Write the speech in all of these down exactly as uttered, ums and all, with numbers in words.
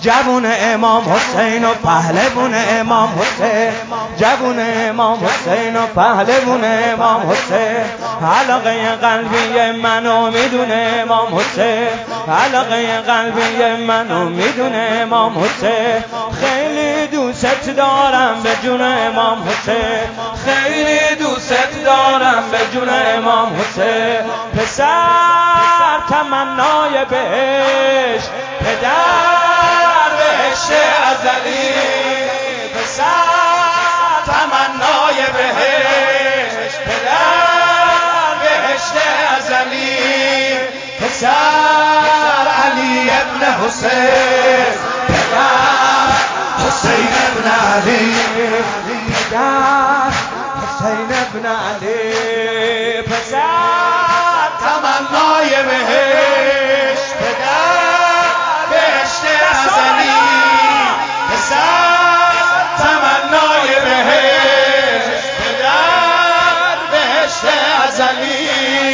جوون امام حسین و پهلوون امام حسین، جوون امام حسین و پهلوون امام حسین. علاقه قلبی منو میدونه امام حسین، علاقه قلبی منو میدونه امام حسین. خیلی دوست دارم به جون امام حسین، خیلی دوست دارم به جون امام حسین. پسر تمنای بهشت، پدر بهشت ازلی. پسر تمنای بهشت، پدر بهشت ازلی. پسر علی ابن حسین، پدر حسین ابن علی. پدر حسین ابن علی. پسر تمنای بهشت، پدر بهشت ازلی. پسر تمنای بهشت، پدر بهشت ازلی.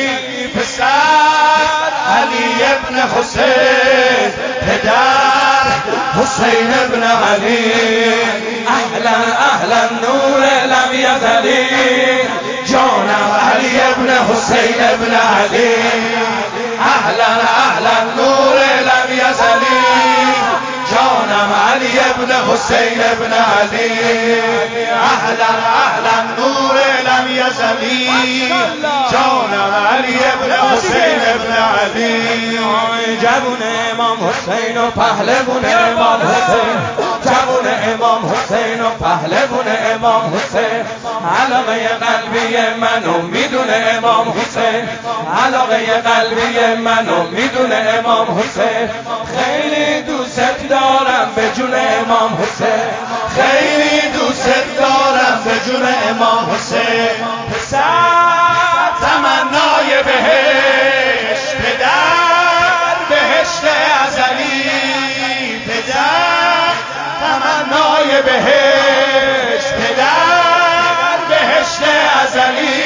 پسر علی ابن حسین، پدر حسین ابن علی. اهلا اهلا نور لم یزلی، جانم علی ابن حسین ابن علی. اهلا اهلا نور لم یزلی، جانم علی ابن حسین ابن علی. اهلا اهلا نور لم یزلی، جانم علی ابن حسین ابن علی. جوون امام حسین و پهلوون امام حسین، جوون امام حسین و پهلوون امام حسین. علاقه قلبی منو میدونه امام حسین، علاقه قلبی منو میدونه امام حسین. خیلی دوست دارم به جون امام حسین، خیلی دوست دارم به جون امام حسین. پسر تمنای بهشت، پدر بهشت ازلی. پدر تمنای بهشت، پدر بهشت ازلی.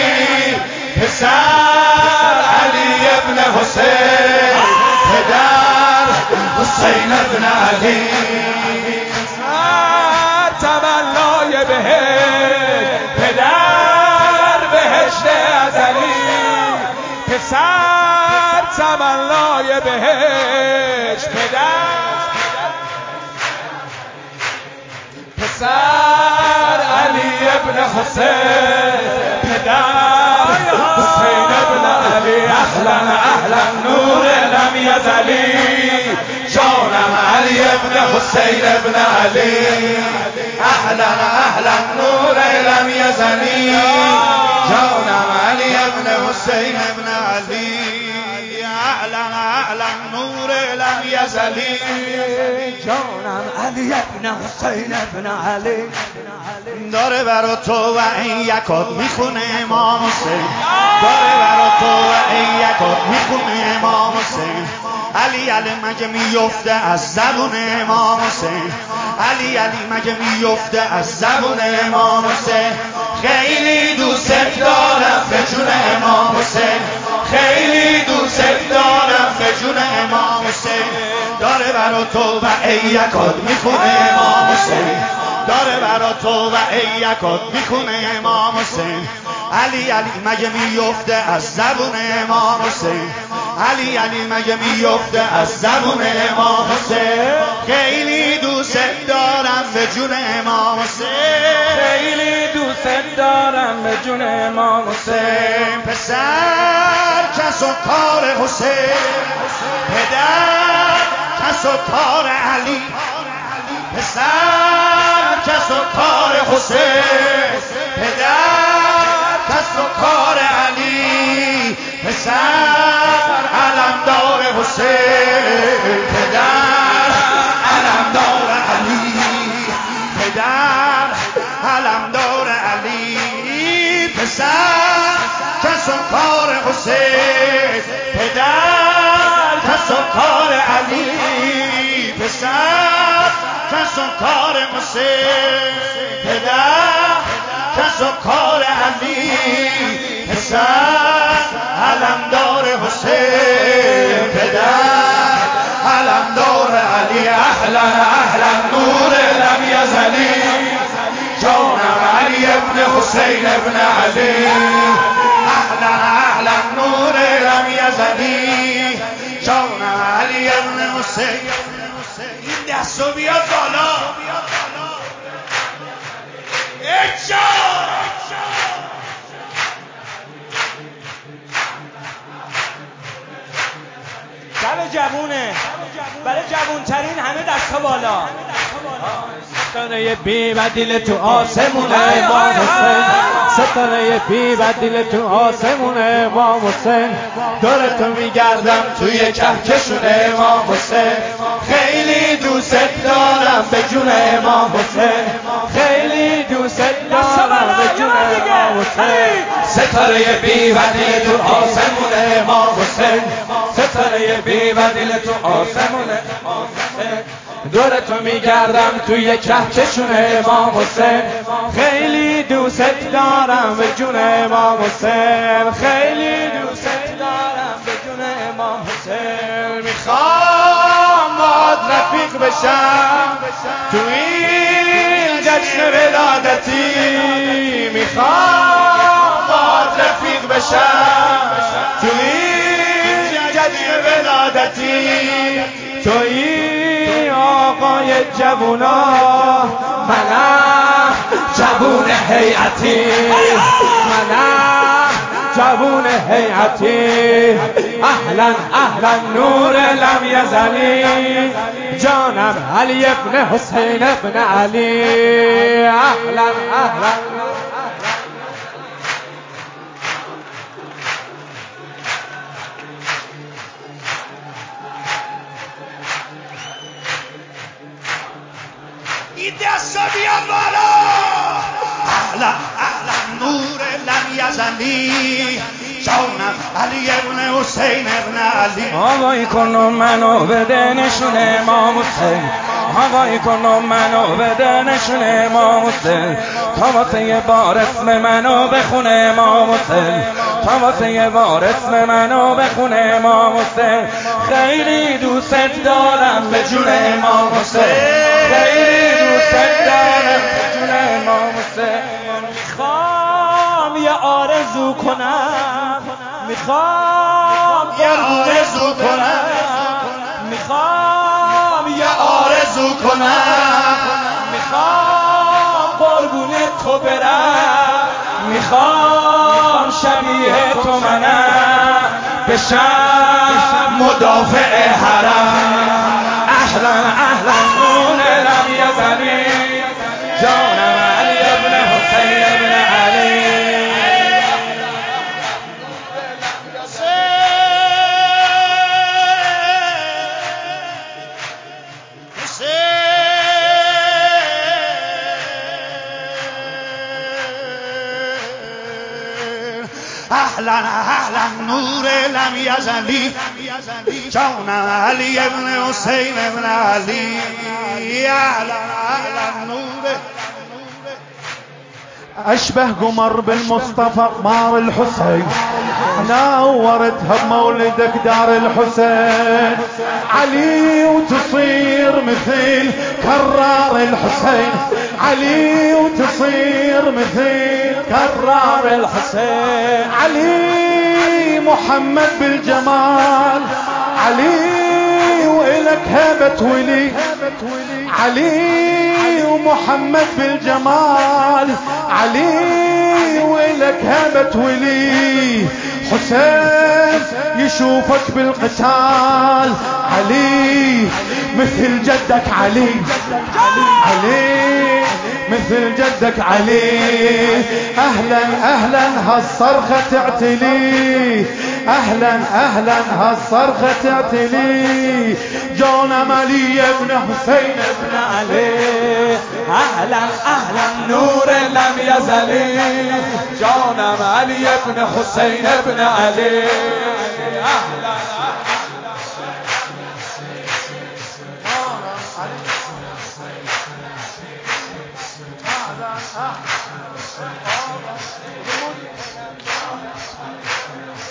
پسر علی ابن حسین، پدر حسین ابن علی. پسر تمنای بهشت، پدر بهشت ازلی. پسر تمنای بهشت، پدر پسر علی ابن حسین، پدر حسین ابن علی. اهلا اهلا نور لم یزلی، جانم علی ابن حسین ابن علی. اهلا اهلا نور لم یزلی، جانم علی ابن حسین ابن علی. اهلا اهلا نور لم یزلی، جانم علی ابن حسین ابن علی. داره برا تو و این یکات میخونه امام حسین، داره برا تو و این یکات میخونه امام حسین. علی علی مگه میفته از زبون امام حسین، علی علی مگه میفته از زبون امام حسین. خیلی دوست دارم به جون امام حسین، خیلی دوست دارم به جون امام حسین. داره برا تو و این یکات میخونه امام حسین، داره برا تو و این یکات میخونه امام حسین. علی علی مگه میفته از زبون امام حسین، علی علی مگه میفته از زبون امام حسین. خیلی دوست دارم به جون امام حسین، خیلی دوست دارم به جون امام حسین. پسر کس و کار حسین، پدر کس و کار علی. پسر کس و کار حسین، پدر کس و کار علی. پسر علمدار حسین، پدر علمدار علی. پدر علمدار علی. پسر کس و کار حسین، پدر کس و کار علی. پسر کس و کار حسین، پدر کس و کار علی. پسر علمدار حسین، پدر علمدار علی. اهلا حسین ابن علی. اهلا اهلا نور لم یزلی جانم علی ابن حسین. این دستو بیاد بالا. شب جوونه، برای جوونترین همه دستا بالا. ستاره بی بدیل تو آسمونه امام حسین، ستاره بی بدیل تو آسمونه امام حسین. دورتو میگردم توی کهکشون امام حسین. خیلی دوست دارم به جون امام حسین، خیلی دوست دارم به جون امام حسین. ستاره بی بدیل تو آسمونه امام حسین، ستاره بی بدیل تو آسمونه امام حسین. دورتو میگردم توی کهکشون امام حسین. خیلی دوست دارم به جون امام حسین، خیلی دوست دارم به جون امام حسین. میخوام باهات رفیق بشم تو این جشن ولادتی، میخوام باهات رفیق بشم تو این جشن ولادتی. تویی آقای جوونا، منم جوون هیئتی، منم جوون هیئتی. اهلا اهلا نور لم یزلی جانم علی ابن حسین ابن علی. اهلا اهلا این دستا بیاد بالا. اهلا اهلا نور لم یزلی جانم علی ابن حسین ابن علی. آقای کنم منو بده نشون امام حسین، آقای کنم منو بده نشون امام حسین. تا واسه یه بار اسم منو بخونه امام حسین، تا واسه یه بار اسم منو بخونه امام حسین. خیلی دوست دارم به جون امام حسین، خیلی دوست دارم به جون امام حسین. میخوام یه آرزو کنم، میخوام یه آرزو کنم، میخوام یه آرزو کنم، میخوام قربون تو برم، میخوام شبیه تو منم بشم مدافع حرم. اهلا اهلا نور لم یزلی جانم علی ابن حسین ابن علی. اهلا اهلا نور لم یزلی جانم علی ابن حسین ابن علی. اهلا اهلا نور. أشبه قمر بالمصطفى قمار الحسين، نورتها بمولدك دار الحسين. علي وتصير مثل كرار الحسين، علي وتصير مثل كرار الحسين. علي محمد بالجمال، علي وإلك هبة ولي، علي ومحمد بالجمال، علي وإلك هبة ولي. حسين يشوفك بالقتال، علي مثل جدك علي، علي مثل جدك علي. اهلا اهلا هالصرخة تعتلي، اهلا اهلا هالصرخة تعتلي جانم علي ابن حسين ابن علي. اهلا اهلا نور لم یزلی جانم علی ابن حسین ابن علی. اهلا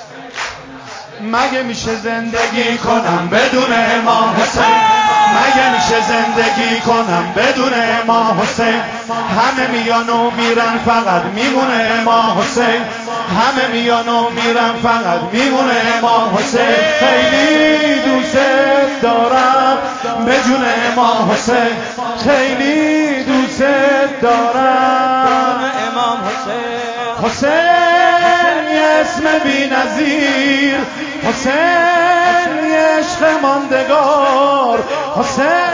مگه میشه زندگی کنم بدون امام حسین، مگه نمیشه زندگی کنم بدون امام حسین. همه میان و میرن فقط میمونه امام حسین. همه میان و میرن فقط میمونه امام حسین. خیلی دوست دارم به جون امام حسین. خیلی دوست دارم امام حسین. حسین یه اسم بی نظیر، حسین یه عشق ماندگار، حسین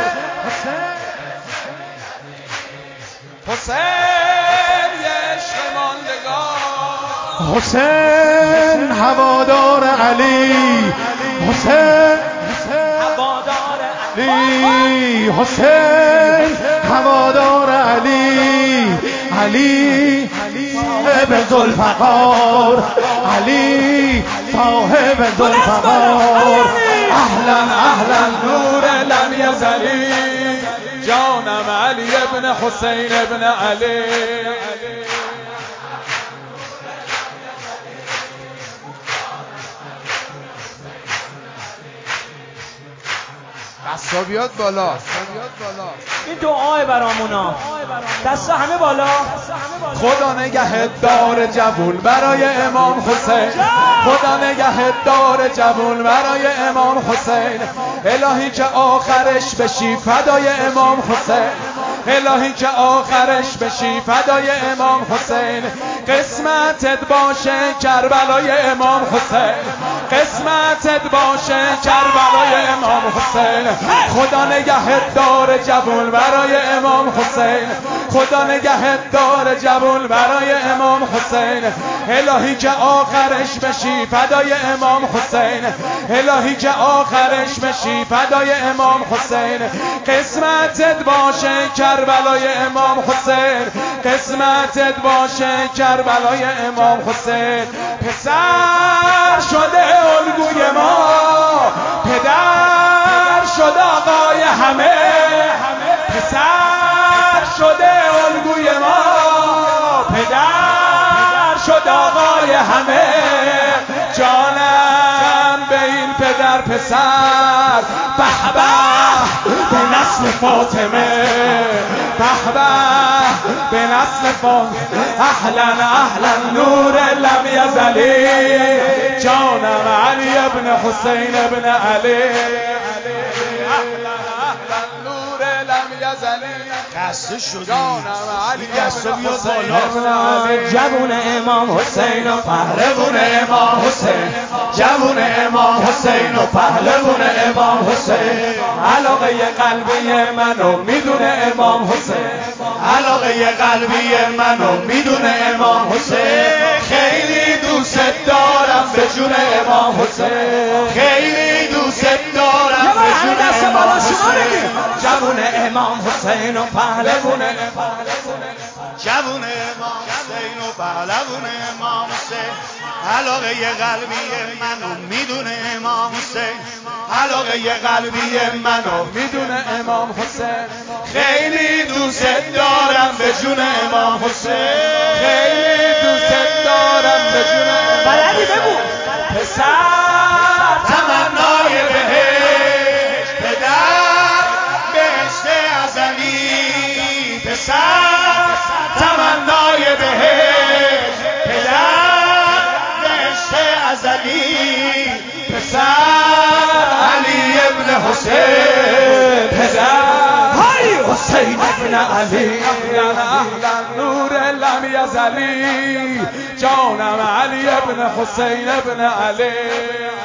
حسین یه عشق ماندگار، حسین هوادار علی، حسین هوادار علی، حسین هوادار علی، علی صاحب ذوالفقار، علی صاحب ذوالفقار. اهلا اهلا نور لم یزلی، جانم علی ابن حسین ابن علی. دستا بیاد بالا. این دعای برامونا، دستا همه بالا. خدا نگهت دار جوون برای امام حسین، خدا نگهت دار جوون برای امام حسین. الهی که آخرش بشی فدای امام حسین، الهی که آخرش بشی فدای امام حسین. قسمتت باشه کربلای امام حسین، قسمتت باشه کربلای امام حسین. خدا نگهت دار جوون برای امام حسین، خدا نگهت دار جوون برای امام حسین. الهی که آخرش بشی فدای امام حسین، الهی که آخرش بشی فدای امام حسین. قسمتت باشه کربلای امام حسین، قسمتت باشه کربلای امام حسین. پسر شده الگوی ما، پدر شده آقای همه، پسر شده الگوی ما، پدر شده آقای همه. جانم به این پدر پسر، به به به نسل فاطمه، به به به نسل فاطمه. اهلا اهلا نور لم یزلی، جانم علی ابن حسین ابن علی. اهلا اهلا نور لم یزلی، خسته شدی جانم علی دستا ابن بیاد حسین بالا. ابن علی. جوون امام حسین و پهلوون امام حسین، جوون امام حسین و پهلوون امام حسین. علاقه قلبی منو میدونه امام حسین، علاقه قلبی منو میدونه امام حسین. خیلی دوست دارم به جون امام حسین، خیلی دوست دارم به جون امام حسین. جوون امام حسین و پهلوون، جوون امام حسین و پهلوون امام حسین. علاقه قلبی منو میدونه امام حسین، علاقه قلبی منو میدونه امام حسین. خیلی دوست دارم به جون امام حسین، خیلی دوست دارم به جون امام بلدی بگو. پسر تمنای بهشت، پدر بهشت ازلی، پسر تمنای بهشت، پدر بهشت ازلی، پسر علی ابن حسین، پدر های حسین ابن علی. اهلا اهلا نور لم یزلی، جانم علی ابن حسین ابن علی.